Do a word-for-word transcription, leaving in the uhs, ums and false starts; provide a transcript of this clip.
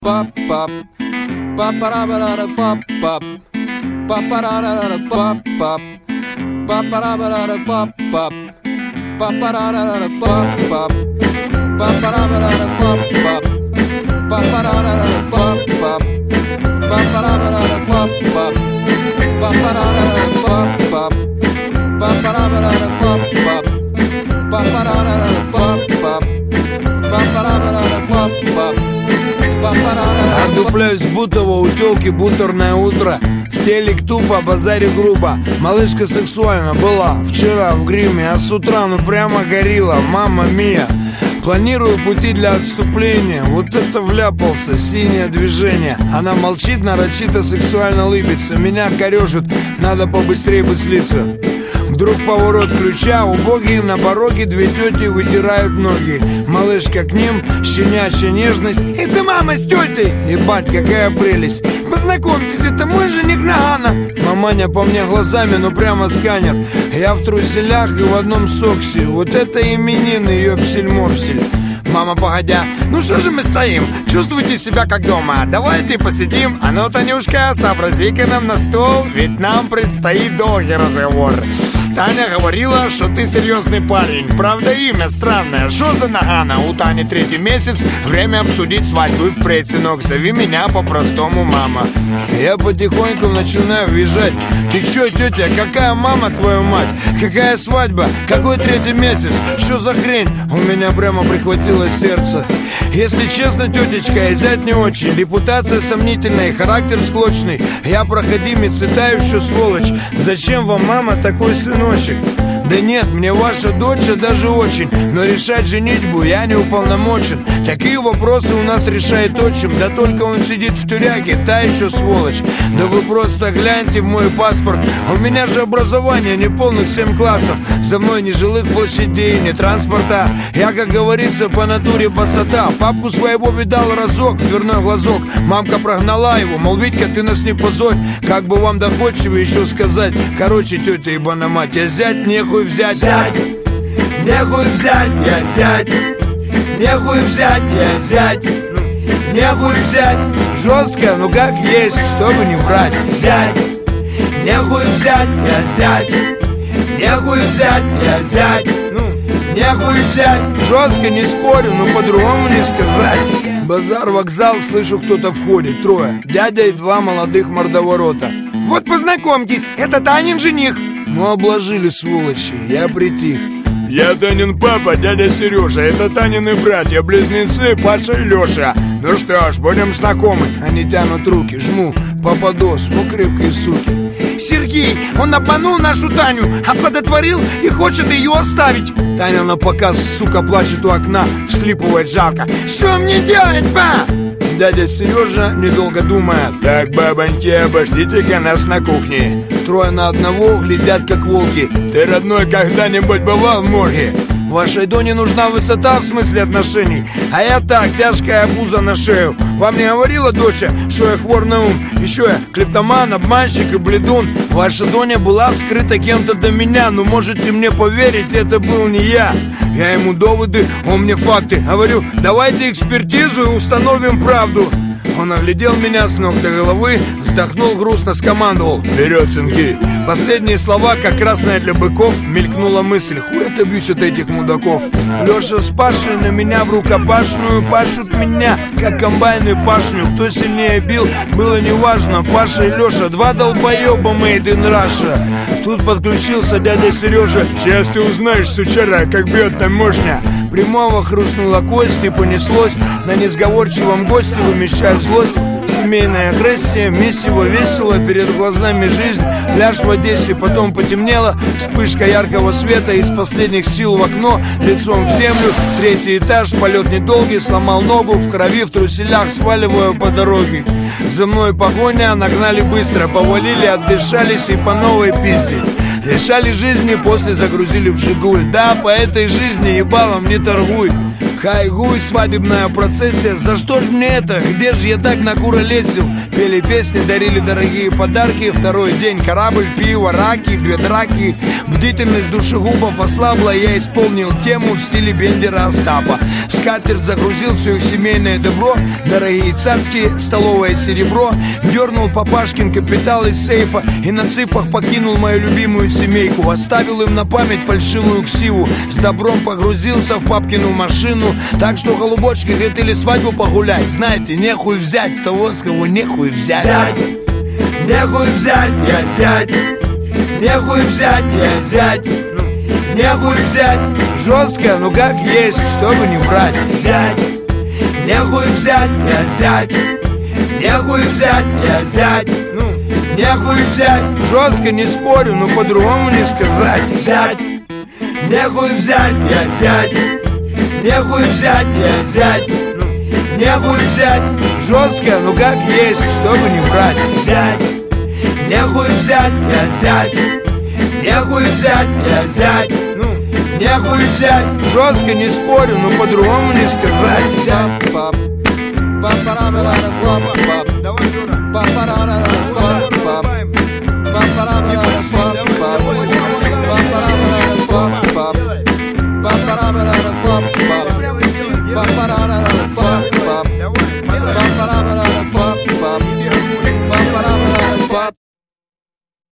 Pop pop, pop parabara pop pop, pop parabara pop pop, pop parabara pop pop, pop parabara pop pop, pop parabara pop pop, pop parabara pop pop, pop parabara pop pop, pop parabara pop pop, pop parabara pop pop, pop parabara pop pop, pop parabara pop pop. Отдупляюсь бутово у тёлки, бутерное утро. В телек тупо, базаре грубо. Малышка сексуально была вчера в гриме, а с утра ну прямо горила, мама мия. Планирую пути для отступления. Вот это вляпался, синее движение. Она молчит, нарочито сексуально лыбится. Меня корёжит, надо побыстрее бы слиться. Вдруг поворот ключа, убогие на пороге две тети вытирают ноги. Малышка к ним, щенячья нежность. Это мама с тетей, ебать, какая прелесть. Познакомьтесь, это мой жених Нагана. Маманя по мне глазами, ну прямо сканер. Я в труселях и в одном соксе. Вот это именины, ёпсель-мопсель. Мама, погодя, ну что же мы стоим? Чувствуйте себя как дома, давайте посидим. А ну, Танюшка, сообрази-ка нам на стол, ведь нам предстоит долгий разговор. Таня говорила, что ты серьезный парень. Правда, имя странное, что за Нагана? У Тани третий месяц, время обсудить свадьбу. И впредь, сынок, зови меня по-простому мама. Я потихоньку начинаю въезжать. Ты чё, тетя, какая мама, твою мать? Какая свадьба? Какой третий месяц? Что за хрень? У меня прямо прихватило сердце. Если честно, тетечка, и зять не очень. Репутация сомнительная, характер склочный. Я проходимец и тающую сволочь. Зачем вам, мама, такой сыночек? Да нет, мне ваша дочь даже очень. Но решать женитьбу я не уполномочен. Такие вопросы у нас решает отчим. Да только он сидит в тюряге, та еще сволочь. Да вы просто гляньте в мой паспорт. У меня же образование неполных семь классов. За мной ни жилых площадей, ни транспорта. Я, как говорится, по натуре басота. Папку своего видал разок, дверной глазок. Мамка прогнала его, мол, Витька, ты нас не позорь. Как бы вам доходчиво еще сказать. Короче, тетя ебана мать, я зять нехуй взять. Зять, нехуй взять, я зять. Нехуй взять, я зять. Нехуй взять. Жестко, ну как есть, чтобы не врать. Зять, нехуй взять, я зять. Нехуй взять, я зять. Нехуй взять. Жестко, не спорю, но по-другому не сказать. Базар, вокзал, слышу, кто-то входит. Трое, дядя и два молодых мордоворота. Вот познакомьтесь, это Танин жених. Ну обложили, сволочи, я притих. Я Танин папа, дядя Сережа. Это Танины братья-близнецы Паша и Леша. Ну что ж, будем знакомы. Они тянут руки, жму, попадос, ну крепкие суки. Сергей, он обманул нашу Таню, оплодотворил и хочет ее оставить. Таня на показ, сука, плачет у окна, всхлипывает жалко. Что мне делать, ба? Дядя Сережа, недолго думая: так, бабоньки, обождите-ка нас на кухне. Трое на одного глядят, как волки. Ты, родной, когда-нибудь бывал в морге? Вашей Доне нужна высота в смысле отношений. А я так, тяжкая обуза на шею. Вам не говорила доча, что я хвор на ум? Еще я клептоман, обманщик и бледун. Ваша Доня была вскрыта кем-то до меня. Но можете мне поверить, это был не я. Я ему доводы, он мне факты. Говорю, давайте экспертизу и установим правду. Он оглядел меня с ног до головы, вздохнул грустно, скомандовал: вперед, сынки! Последние слова, как красная для быков, мелькнула мысль: хуй отобьюсь от этих мудаков. Леша с Пашей на меня в рукопашную пашут меня, как комбайны пашню. Кто сильнее бил, было неважно. Паша и Леша, два долбоеба made in Russia. Тут подключился дядя Сережа. Сейчас ты узнаешь, сучара, как бьет там мощня. Прямого хрустнула кость и понеслось. На несговорчивом госте вымещая злость. Семейная агрессия, месиво весело, перед глазами жизнь. Пляж в Одессе, потом потемнело. Вспышка яркого света, из последних сил в окно, лицом в землю. Третий этаж, полет недолгий, сломал ногу. В крови, в труселях, сваливаю по дороге. За мной погоня, нагнали быстро. Повалили, отдышались и по новой пиздить. Лишали жизни, после загрузили в Жигуль. Да, по этой жизни ебалом не торгуй. Хайгуй, свадебная процессия. За что ж мне это? Где же я так накуролесил? Пели песни, дарили дорогие подарки. Второй день корабль, пиво, раки, две драки. Бдительность душегубов ослабла. Я исполнил тему в стиле Бендера Остапа. В скатерть загрузил все их семейное добро. Дорогие царские, столовое серебро. Дернул папашкин капитал из сейфа и на цыпах покинул мою любимую семейку. Оставил им на память фальшивую ксиву. С добром погрузился в папкину машину. Так что, голубочки, хотели свадьбу погулять. Знаете, нехуй взять с того, с кого нехуй взять. Зять, нехуй взять, я зять. Нехуй взять, я зять. Нехуй взять. Жестко, ну как есть, чтобы не врать. Зять, нехуй взять, я зять. Нехуй взять, я зять. Нехуй взять. Жестко, не спорю, но по-другому не сказать. Зять, нехуй взять, я зять. Нехуй взять, я зять. Нехуй взять. Жестко, ну как есть, чтобы не врать. Зять, нехуй взять, я зять. Нехуй взять, я зять. Нехуй взять. Жестко, не спорю, но по-другому не сказать. Давай, Juра.